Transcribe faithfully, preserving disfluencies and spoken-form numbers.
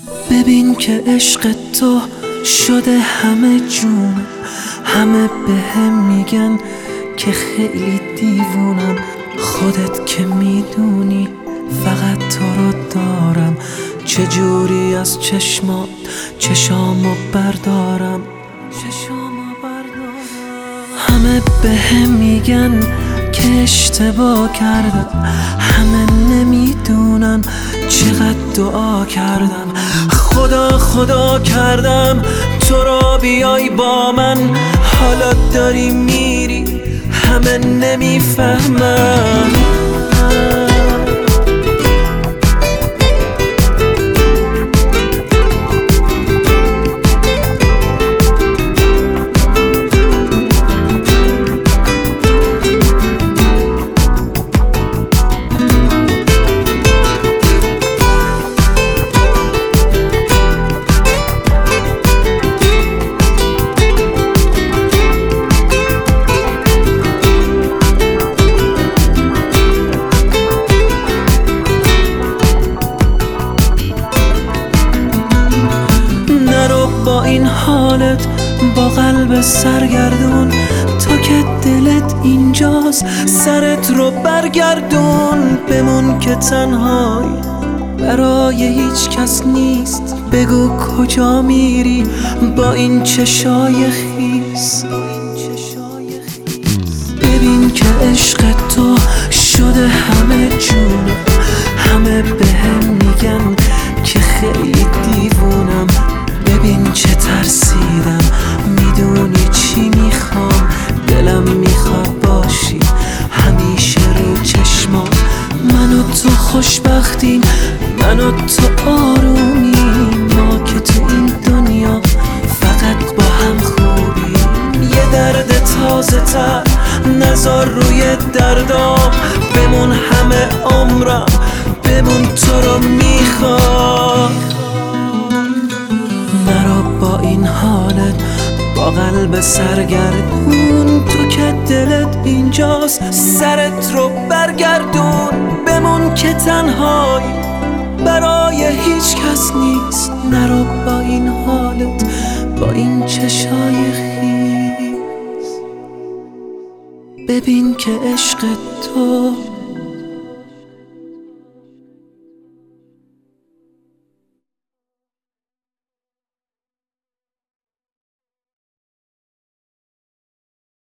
ببین که عشق تو شده همه جونم، همه بهم میگن که خیلی دیوونم. خودت که میدونی فقط تو رو دارم، چجوری از چشمات چشامو بردارم. چشامو بردارم. همه بهم میگن که اشتباه کردم، همه نمیدونن چقدر دعا کردم. خدا خدا کردم تو را بیای با من، حالا داری میری همه نمیفهمن. با این حالت با قلب سرگردون، تو که دلت اینجاست سرت رو برگردون. بمون که تنهایی برای هیچ کس نیست، بگو کجا میری با این چشای خیس. ببین که عشق تو شده همه جونم، همه بهم میگن که خیلی دیوونم. ببین چه ترسیدم، میدونی چی میخوام، دلم میخواد باشی همیشه رو چشمام. من و تو خوشبختیم، من و تو آرومیم، ما که تو این دنیا فقط با هم خوبیم. یه درد تازه تر نزار روی دردام، بمون همه عمرم، بمون تو رو میخوام. نرو با این حالت با قلب سرگردون، تو که دلت اینجاست سرت رو برگردون. بمون که تنهایی برای هیچ کس نیست، نرو با این حالت با این چشای خیس. ببین که عشق تو